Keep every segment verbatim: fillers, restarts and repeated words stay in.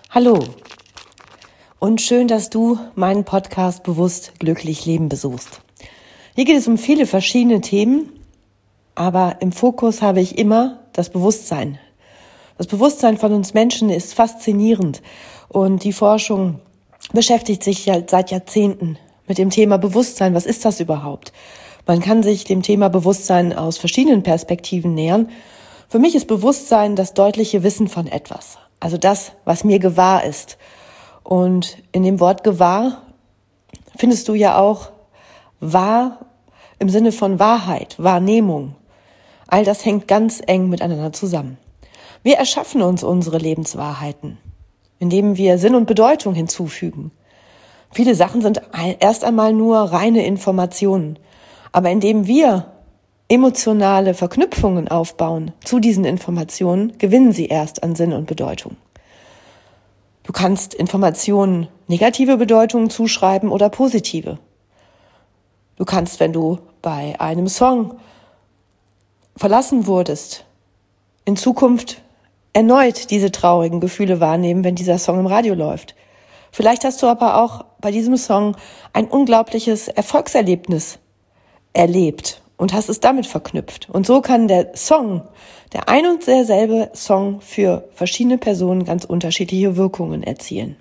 Hallo und schön, dass du meinen Podcast Bewusst glücklich leben besuchst. Hier geht es um viele verschiedene Themen, aber im Fokus habe ich immer das Bewusstsein. Das Bewusstsein von uns Menschen ist faszinierend und die Forschung beschäftigt sich ja seit Jahrzehnten mit dem Thema Bewusstsein. Was ist das überhaupt? Man kann sich dem Thema Bewusstsein aus verschiedenen Perspektiven nähern. Für mich ist Bewusstsein das deutliche Wissen von etwas. Also das, was mir gewahr ist. Und in dem Wort gewahr findest du ja auch wahr im Sinne von Wahrheit, Wahrnehmung. All das hängt ganz eng miteinander zusammen. Wir erschaffen uns unsere Lebenswahrheiten, indem wir Sinn und Bedeutung hinzufügen. Viele Sachen sind erst einmal nur reine Informationen. Aber indem wir emotionale Verknüpfungen aufbauen zu diesen Informationen, gewinnen sie erst an Sinn und Bedeutung. Du kannst Informationen negative Bedeutungen zuschreiben oder positive. Du kannst, wenn du bei einem Song verlassen wurdest, in Zukunft erneut diese traurigen Gefühle wahrnehmen, wenn dieser Song im Radio läuft. Vielleicht hast du aber auch bei diesem Song ein unglaubliches Erfolgserlebnis erlebt und hast es damit verknüpft. Und so kann der Song, der ein und derselbe Song für verschiedene Personen ganz unterschiedliche Wirkungen erzielen.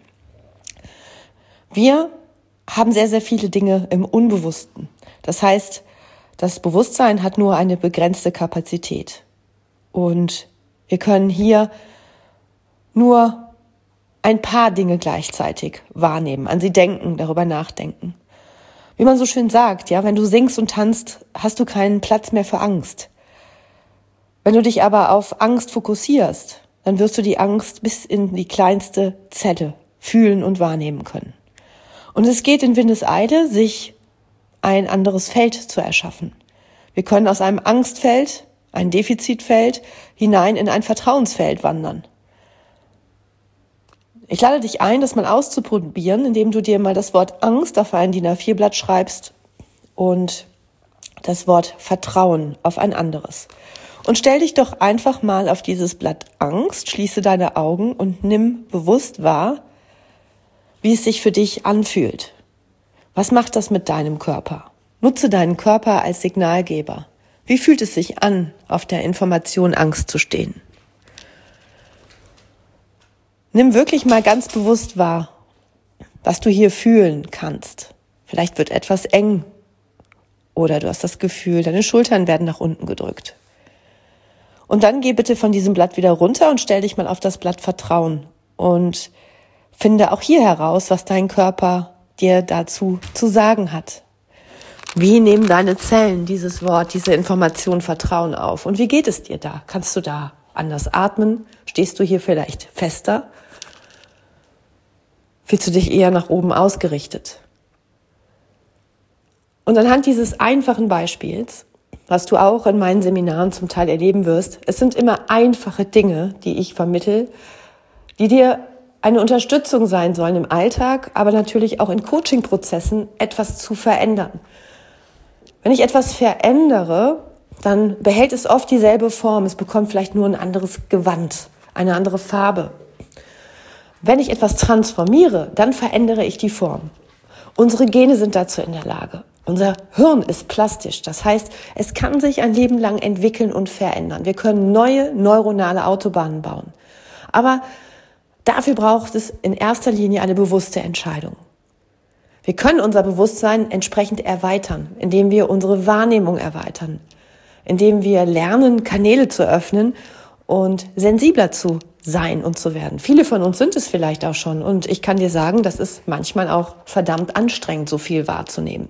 Wir haben sehr, sehr viele Dinge im Unbewussten. Das heißt, das Bewusstsein hat nur eine begrenzte Kapazität. Und wir können hier nur ein paar Dinge gleichzeitig wahrnehmen, an sie denken, darüber nachdenken. Wie man so schön sagt, ja, wenn du singst und tanzt, hast du keinen Platz mehr für Angst. Wenn du dich aber auf Angst fokussierst, dann wirst du die Angst bis in die kleinste Zelle fühlen und wahrnehmen können. Und es geht in Windeseile, sich ein anderes Feld zu erschaffen. Wir können aus einem Angstfeld, ein Defizitfeld, hinein in ein Vertrauensfeld wandern. Ich lade dich ein, das mal auszuprobieren, indem du dir mal das Wort Angst auf ein D I N A vier Blatt schreibst und das Wort Vertrauen auf ein anderes. Und stell dich doch einfach mal auf dieses Blatt Angst, schließe deine Augen und nimm bewusst wahr, wie es sich für dich anfühlt. Was macht das mit deinem Körper? Nutze deinen Körper als Signalgeber. Wie fühlt es sich an, auf der Information Angst zu stehen? Nimm wirklich mal ganz bewusst wahr, was du hier fühlen kannst. Vielleicht wird etwas eng oder du hast das Gefühl, deine Schultern werden nach unten gedrückt. Und dann geh bitte von diesem Blatt wieder runter und stell dich mal auf das Blatt Vertrauen und finde auch hier heraus, was dein Körper dir dazu zu sagen hat. Wie nehmen deine Zellen dieses Wort, diese Information Vertrauen auf? Und wie geht es dir da? Kannst du da anders atmen? Stehst du hier vielleicht fester? Fühlst du dich eher nach oben ausgerichtet? Und anhand dieses einfachen Beispiels, was du auch in meinen Seminaren zum Teil erleben wirst, es sind immer einfache Dinge, die ich vermittle, die dir eine Unterstützung sein sollen im Alltag, aber natürlich auch in Coaching-Prozessen etwas zu verändern. Wenn ich etwas verändere, dann behält es oft dieselbe Form. Es bekommt vielleicht nur ein anderes Gewand, eine andere Farbe. Wenn ich etwas transformiere, dann verändere ich die Form. Unsere Gene sind dazu in der Lage. Unser Hirn ist plastisch. Das heißt, es kann sich ein Leben lang entwickeln und verändern. Wir können neue neuronale Autobahnen bauen. Aber dafür braucht es in erster Linie eine bewusste Entscheidung. Wir können unser Bewusstsein entsprechend erweitern, indem wir unsere Wahrnehmung erweitern, indem wir lernen, Kanäle zu öffnen und sensibler zu sein und zu werden. Viele von uns sind es vielleicht auch schon und ich kann dir sagen, das ist manchmal auch verdammt anstrengend, so viel wahrzunehmen,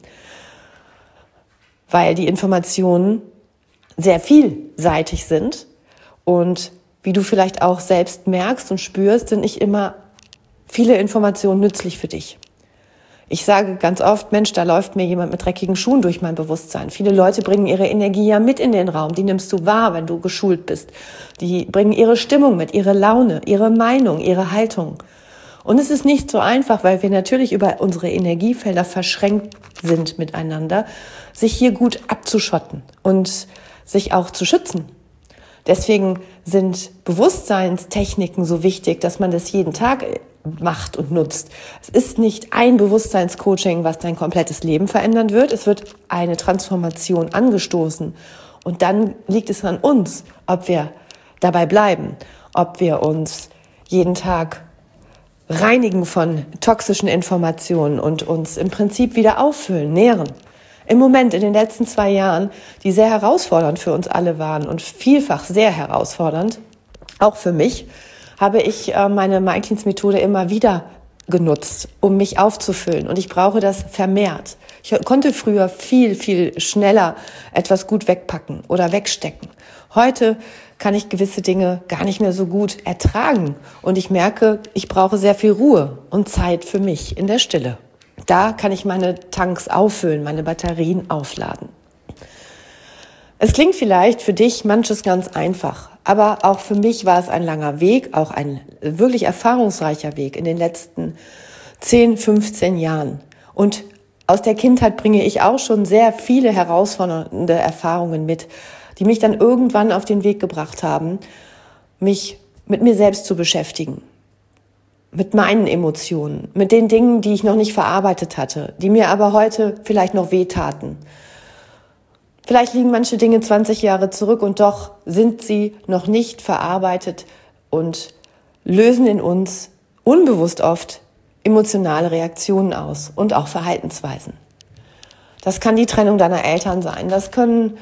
weil die Informationen sehr vielseitig sind und wie du vielleicht auch selbst merkst und spürst, sind nicht immer viele Informationen nützlich für dich. Ich sage ganz oft, Mensch, da läuft mir jemand mit dreckigen Schuhen durch mein Bewusstsein. Viele Leute bringen ihre Energie ja mit in den Raum. Die nimmst du wahr, wenn du geschult bist. Die bringen ihre Stimmung mit, ihre Laune, ihre Meinung, ihre Haltung. Und es ist nicht so einfach, weil wir natürlich über unsere Energiefelder verschränkt sind miteinander, sich hier gut abzuschotten und sich auch zu schützen. Deswegen sind Bewusstseinstechniken so wichtig, dass man das jeden Tag macht und nutzt. Es ist nicht ein Bewusstseinscoaching, was dein komplettes Leben verändern wird. Es wird eine Transformation angestoßen. Und dann liegt es an uns, ob wir dabei bleiben, ob wir uns jeden Tag reinigen von toxischen Informationen und uns im Prinzip wieder auffüllen, nähren. Im Moment, in den letzten zwei Jahren, die sehr herausfordernd für uns alle waren und vielfach sehr herausfordernd, auch für mich, habe ich meine MindCleanse-Methode immer wieder genutzt, um mich aufzufüllen. Und ich brauche das vermehrt. Ich konnte früher viel, viel schneller etwas gut wegpacken oder wegstecken. Heute kann ich gewisse Dinge gar nicht mehr so gut ertragen. Und ich merke, ich brauche sehr viel Ruhe und Zeit für mich in der Stille. Da kann ich meine Tanks auffüllen, meine Batterien aufladen. Es klingt vielleicht für dich manches ganz einfach, aber auch für mich war es ein langer Weg, auch ein wirklich erfahrungsreicher Weg in den letzten zehn, fünfzehn Jahren. Und aus der Kindheit bringe ich auch schon sehr viele herausfordernde Erfahrungen mit, die mich dann irgendwann auf den Weg gebracht haben, mich mit mir selbst zu beschäftigen. Mit meinen Emotionen, mit den Dingen, die ich noch nicht verarbeitet hatte, die mir aber heute vielleicht noch wehtaten. Vielleicht liegen manche Dinge zwanzig Jahre zurück und doch sind sie noch nicht verarbeitet und lösen in uns unbewusst oft emotionale Reaktionen aus und auch Verhaltensweisen. Das kann die Trennung deiner Eltern sein, das können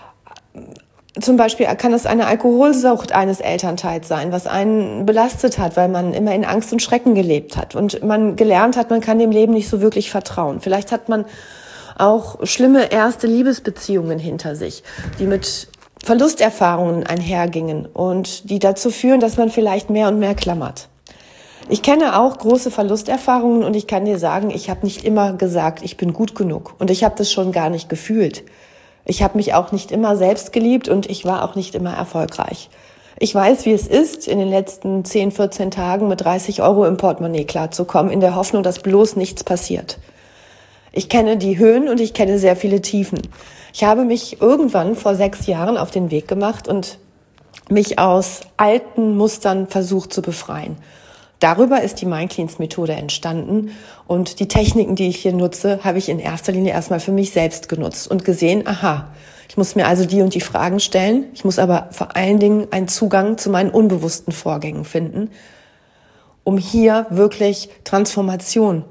Zum Beispiel kann es eine Alkoholsucht eines Elternteils sein, was einen belastet hat, weil man immer in Angst und Schrecken gelebt hat und man gelernt hat, man kann dem Leben nicht so wirklich vertrauen. Vielleicht hat man auch schlimme erste Liebesbeziehungen hinter sich, die mit Verlusterfahrungen einhergingen und die dazu führen, dass man vielleicht mehr und mehr klammert. Ich kenne auch große Verlusterfahrungen und ich kann dir sagen, ich habe nicht immer gesagt, ich bin gut genug und ich habe das schon gar nicht gefühlt. Ich habe mich auch nicht immer selbst geliebt und ich war auch nicht immer erfolgreich. Ich weiß, wie es ist, in den letzten zehn, vierzehn Tagen mit dreißig Euro im Portemonnaie klarzukommen, in der Hoffnung, dass bloß nichts passiert. Ich kenne die Höhen und ich kenne sehr viele Tiefen. Ich habe mich irgendwann vor sechs Jahren auf den Weg gemacht und mich aus alten Mustern versucht zu befreien. Darüber ist die MindCleanse-Methode entstanden und die Techniken, die ich hier nutze, habe ich in erster Linie erstmal für mich selbst genutzt und gesehen, aha, ich muss mir also die und die Fragen stellen, ich muss aber vor allen Dingen einen Zugang zu meinen unbewussten Vorgängen finden, um hier wirklich Transformation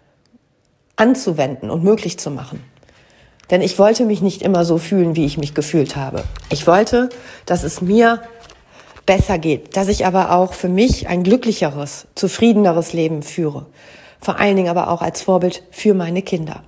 anzuwenden und möglich zu machen. Denn ich wollte mich nicht immer so fühlen, wie ich mich gefühlt habe. Ich wollte, dass es mir besser geht, dass ich aber auch für mich ein glücklicheres, zufriedeneres Leben führe. Vor allen Dingen aber auch als Vorbild für meine Kinder.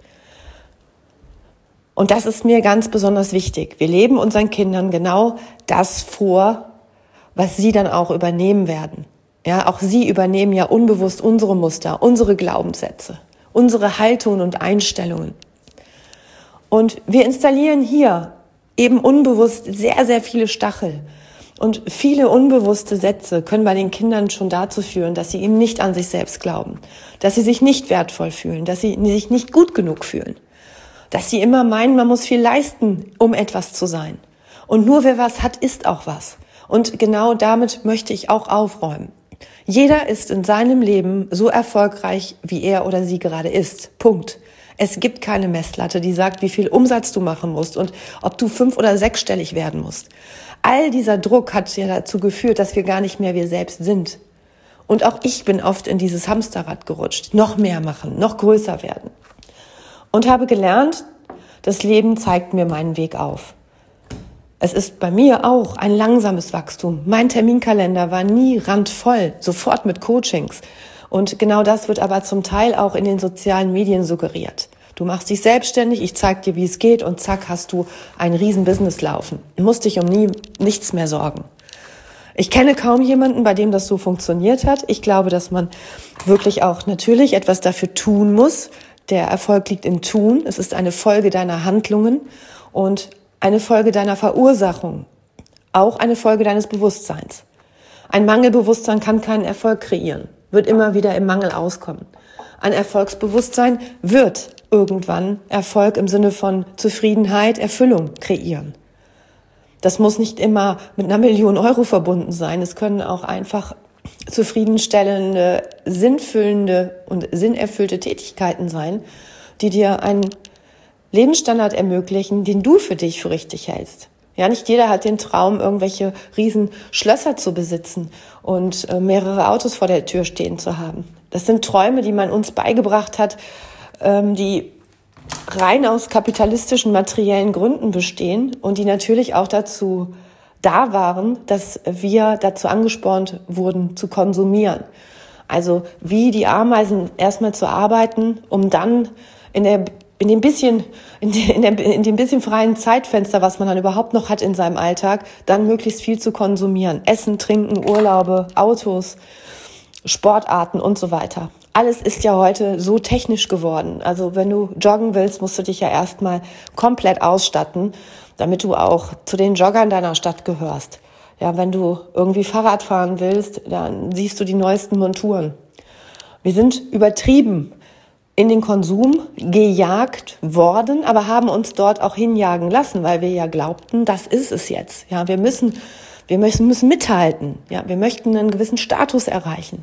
Und das ist mir ganz besonders wichtig. Wir leben unseren Kindern genau das vor, was sie dann auch übernehmen werden. Ja, auch sie übernehmen ja unbewusst unsere Muster, unsere Glaubenssätze, unsere Haltungen und Einstellungen. Und wir installieren hier eben unbewusst sehr, sehr viele Stachel. Und viele unbewusste Sätze können bei den Kindern schon dazu führen, dass sie eben nicht an sich selbst glauben, dass sie sich nicht wertvoll fühlen, dass sie sich nicht gut genug fühlen, dass sie immer meinen, man muss viel leisten, um etwas zu sein. Und nur wer was hat, ist auch was. Und genau damit möchte ich auch aufräumen. Jeder ist in seinem Leben so erfolgreich, wie er oder sie gerade ist. Punkt. Es gibt keine Messlatte, die sagt, wie viel Umsatz du machen musst und ob du fünf- oder sechsstellig werden musst. All dieser Druck hat ja dazu geführt, dass wir gar nicht mehr wir selbst sind. Und auch ich bin oft in dieses Hamsterrad gerutscht. Noch mehr machen, noch größer werden. Und habe gelernt, das Leben zeigt mir meinen Weg auf. Es ist bei mir auch ein langsames Wachstum. Mein Terminkalender war nie randvoll, sofort mit Coachings. Und genau das wird aber zum Teil auch in den sozialen Medien suggeriert. Du machst dich selbstständig, ich zeig dir, wie es geht und zack, hast du ein Riesenbusiness laufen. Du musst dich um nie, nichts mehr sorgen. Ich kenne kaum jemanden, bei dem das so funktioniert hat. Ich glaube, dass man wirklich auch natürlich etwas dafür tun muss. Der Erfolg liegt im Tun. Es ist eine Folge deiner Handlungen und eine Folge deiner Verursachung. Auch eine Folge deines Bewusstseins. Ein Mangelbewusstsein kann keinen Erfolg kreieren, wird immer wieder im Mangel auskommen. Ein Erfolgsbewusstsein wird irgendwann Erfolg im Sinne von Zufriedenheit, Erfüllung kreieren. Das muss nicht immer mit einer Million Euro verbunden sein. Es können auch einfach zufriedenstellende, sinnfüllende und sinnerfüllte Tätigkeiten sein, die dir einen Lebensstandard ermöglichen, den du für dich für richtig hältst. Ja, nicht jeder hat den Traum, irgendwelche riesen Schlösser zu besitzen und äh, mehrere Autos vor der Tür stehen zu haben. Das sind Träume, die man uns beigebracht hat, ähm, die rein aus kapitalistischen, materiellen Gründen bestehen und die natürlich auch dazu da waren, dass wir dazu angespornt wurden, zu konsumieren. Also wie die Ameisen erstmal zu arbeiten, um dann in der in dem bisschen, in, de, in, der, in dem bisschen freien Zeitfenster, was man dann überhaupt noch hat in seinem Alltag, dann möglichst viel zu konsumieren. Essen, Trinken, Urlaube, Autos, Sportarten und so weiter. Alles ist ja heute so technisch geworden. Also wenn du joggen willst, musst du dich ja erstmal komplett ausstatten, damit du auch zu den Joggern deiner Stadt gehörst. Ja, wenn du irgendwie Fahrrad fahren willst, dann siehst du die neuesten Monturen. Wir sind übertrieben in den Konsum gejagt worden, aber haben uns dort auch hinjagen lassen, weil wir ja glaubten, das ist es jetzt. Ja, wir müssen, wir müssen, müssen mithalten. Ja, wir möchten einen gewissen Status erreichen.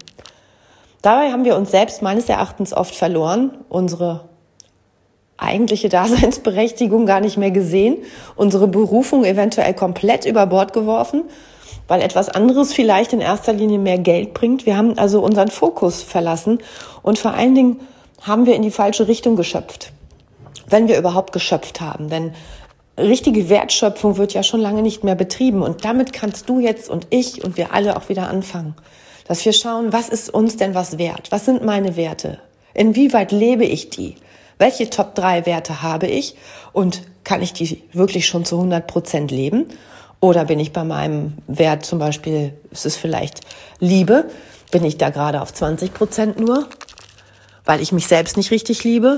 Dabei haben wir uns selbst meines Erachtens oft verloren, unsere eigentliche Daseinsberechtigung gar nicht mehr gesehen, unsere Berufung eventuell komplett über Bord geworfen, weil etwas anderes vielleicht in erster Linie mehr Geld bringt. Wir haben also unseren Fokus verlassen und vor allen Dingen haben wir in die falsche Richtung geschöpft, wenn wir überhaupt geschöpft haben. Denn richtige Wertschöpfung wird ja schon lange nicht mehr betrieben. Und damit kannst du jetzt und ich und wir alle auch wieder anfangen. Dass wir schauen, was ist uns denn was wert? Was sind meine Werte? Inwieweit lebe ich die? Welche Top drei Werte habe ich? Und kann ich die wirklich schon zu hundert Prozent leben? Oder bin ich bei meinem Wert zum Beispiel, ist es vielleicht Liebe? Bin ich da gerade auf zwanzig Prozent nur? Weil ich mich selbst nicht richtig liebe.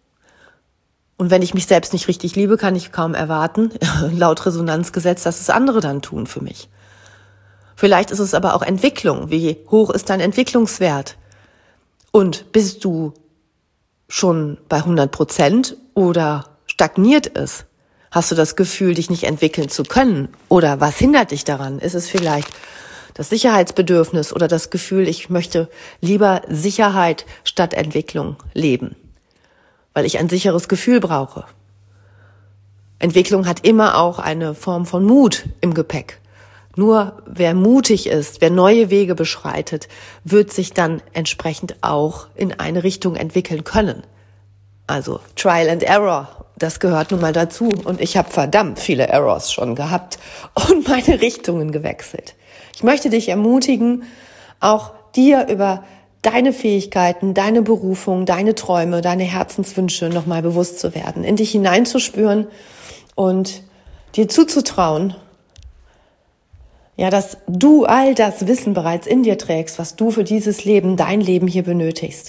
Und wenn ich mich selbst nicht richtig liebe, kann ich kaum erwarten, laut Resonanzgesetz, dass es andere dann tun für mich. Vielleicht ist es aber auch Entwicklung. Wie hoch ist dein Entwicklungswert? Und bist du schon bei hundert Prozent oder stagniert es? Hast du das Gefühl, dich nicht entwickeln zu können? Oder was hindert dich daran? Ist es vielleicht das Sicherheitsbedürfnis oder das Gefühl, ich möchte lieber Sicherheit statt Entwicklung leben, weil ich ein sicheres Gefühl brauche. Entwicklung hat immer auch eine Form von Mut im Gepäck. Nur wer mutig ist, wer neue Wege beschreitet, wird sich dann entsprechend auch in eine Richtung entwickeln können. Also Trial and Error, das gehört nun mal dazu. Und ich habe verdammt viele Errors schon gehabt und meine Richtungen gewechselt. Ich möchte dich ermutigen, auch dir über deine Fähigkeiten, deine Berufung, deine Träume, deine Herzenswünsche nochmal bewusst zu werden, in dich hineinzuspüren und dir zuzutrauen, ja, dass du all das Wissen bereits in dir trägst, was du für dieses Leben, dein Leben hier benötigst.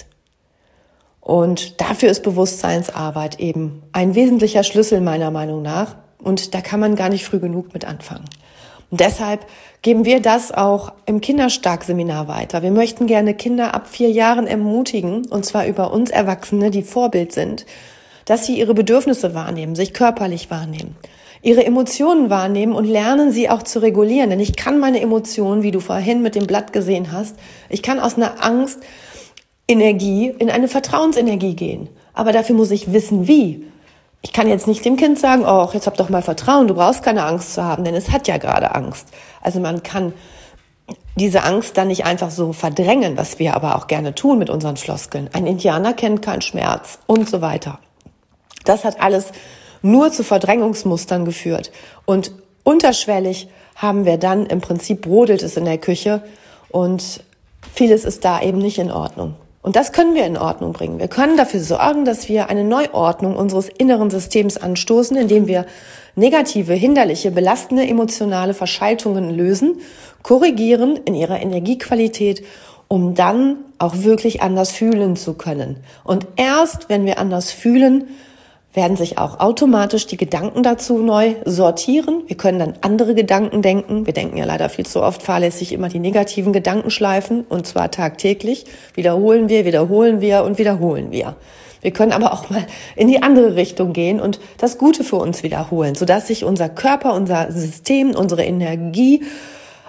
Und dafür ist Bewusstseinsarbeit eben ein wesentlicher Schlüssel meiner Meinung nach. Und da kann man gar nicht früh genug mit anfangen. Und deshalb geben wir das auch im Kinderstark-Seminar weiter. Wir möchten gerne Kinder ab vier Jahren ermutigen, und zwar über uns Erwachsene, die Vorbild sind, dass sie ihre Bedürfnisse wahrnehmen, sich körperlich wahrnehmen, ihre Emotionen wahrnehmen und lernen, sie auch zu regulieren. Denn ich kann meine Emotionen, wie du vorhin mit dem Blatt gesehen hast, ich kann aus einer Angstenergie in eine Vertrauensenergie gehen. Aber dafür muss ich wissen, wie. Ich kann jetzt nicht dem Kind sagen, oh, jetzt hab doch mal Vertrauen, du brauchst keine Angst zu haben, denn es hat ja gerade Angst. Also man kann diese Angst dann nicht einfach so verdrängen, was wir aber auch gerne tun mit unseren Floskeln. Ein Indianer kennt keinen Schmerz und so weiter. Das hat alles nur zu Verdrängungsmustern geführt. Und unterschwellig haben wir dann, im Prinzip brodelt es in der Küche und vieles ist da eben nicht in Ordnung. Und das können wir in Ordnung bringen. Wir können dafür sorgen, dass wir eine Neuordnung unseres inneren Systems anstoßen, indem wir negative, hinderliche, belastende emotionale Verschaltungen lösen, korrigieren in ihrer Energiequalität, um dann auch wirklich anders fühlen zu können. Und erst, wenn wir anders fühlen, werden sich auch automatisch die Gedanken dazu neu sortieren. Wir können dann andere Gedanken denken. Wir denken ja leider viel zu oft fahrlässig immer die negativen Gedankenschleifen, und zwar tagtäglich. Wiederholen wir, wiederholen wir und wiederholen wir. Wir können aber auch mal in die andere Richtung gehen und das Gute für uns wiederholen, sodass sich unser Körper, unser System, unsere Energie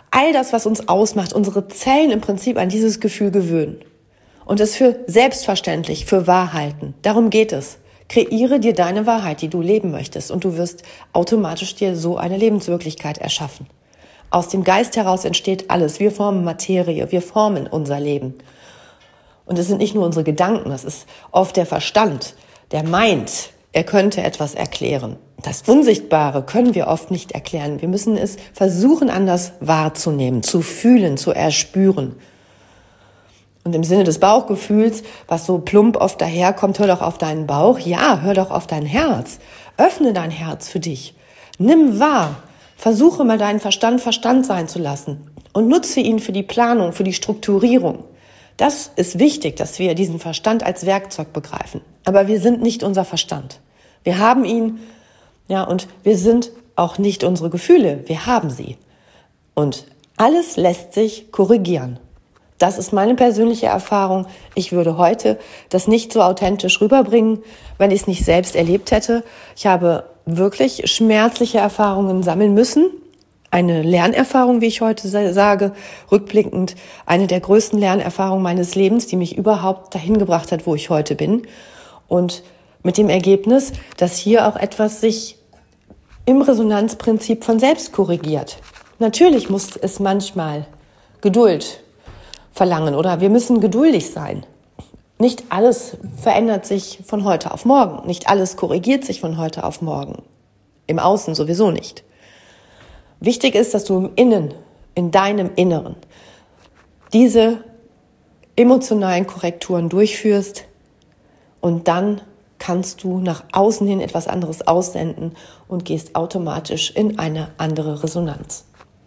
all das, was uns ausmacht, unsere Zellen im Prinzip an dieses Gefühl gewöhnen und es für selbstverständlich, für wahr halten. Darum geht es. Kreiere dir deine Wahrheit, die du leben möchtest, und du wirst automatisch dir so eine Lebenswirklichkeit erschaffen. Aus dem Geist heraus entsteht alles. Wir formen Materie, wir formen unser Leben. Und es sind nicht nur unsere Gedanken, das ist oft der Verstand, der meint, er könnte etwas erklären. Das Unsichtbare können wir oft nicht erklären. Wir müssen es versuchen, anders wahrzunehmen, zu fühlen, zu erspüren. Und im Sinne des Bauchgefühls, was so plump oft daherkommt, hör doch auf deinen Bauch. Ja, hör doch auf dein Herz. Öffne dein Herz für dich. Nimm wahr. Versuche mal deinen Verstand Verstand sein zu lassen und nutze ihn für die Planung, für die Strukturierung. Das ist wichtig, dass wir diesen Verstand als Werkzeug begreifen. Aber wir sind nicht unser Verstand. Wir haben ihn, ja, und wir sind auch nicht unsere Gefühle. Wir haben sie. Und alles lässt sich korrigieren. Das ist meine persönliche Erfahrung. Ich würde heute das nicht so authentisch rüberbringen, wenn ich es nicht selbst erlebt hätte. Ich habe wirklich schmerzliche Erfahrungen sammeln müssen. Eine Lernerfahrung, wie ich heute sage, rückblickend eine der größten Lernerfahrungen meines Lebens, die mich überhaupt dahin gebracht hat, wo ich heute bin. Und mit dem Ergebnis, dass hier auch etwas sich im Resonanzprinzip von selbst korrigiert. Natürlich muss es manchmal Geduld verlangen oder wir müssen geduldig sein. Nicht alles verändert sich von heute auf morgen. Nicht alles korrigiert sich von heute auf morgen. Im Außen sowieso nicht. Wichtig ist, dass du im Innen, in deinem Inneren, diese emotionalen Korrekturen durchführst und dann kannst du nach außen hin etwas anderes aussenden und gehst automatisch in eine andere Resonanz.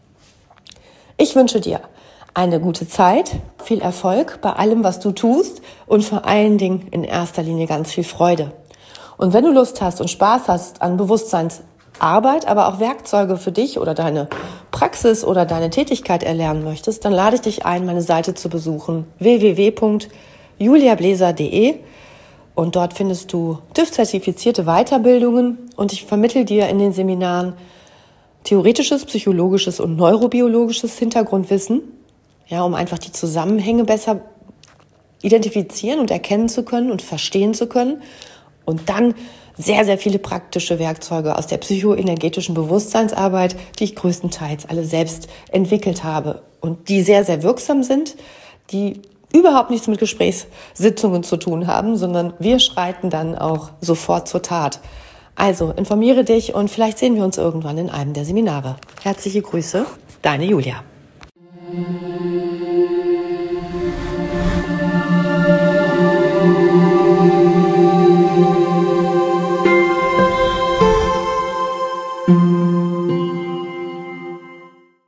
Ich wünsche dir eine gute Zeit, viel Erfolg bei allem, was du tust und vor allen Dingen in erster Linie ganz viel Freude. Und wenn du Lust hast und Spaß hast an Bewusstseinsarbeit, aber auch Werkzeuge für dich oder deine Praxis oder deine Tätigkeit erlernen möchtest, dann lade ich dich ein, meine Seite zu besuchen, w w w punkt julia bläser punkt de, und dort findest du TÜ V-zertifizierte Weiterbildungen und ich vermittle dir in den Seminaren theoretisches, psychologisches und neurobiologisches Hintergrundwissen, ja, um einfach die Zusammenhänge besser identifizieren und erkennen zu können und verstehen zu können. Und dann sehr, sehr viele praktische Werkzeuge aus der psychoenergetischen Bewusstseinsarbeit, die ich größtenteils alle selbst entwickelt habe und die sehr, sehr wirksam sind, die überhaupt nichts mit Gesprächssitzungen zu tun haben, sondern wir schreiten dann auch sofort zur Tat. Also informiere dich und vielleicht sehen wir uns irgendwann in einem der Seminare. Herzliche Grüße, deine Julia.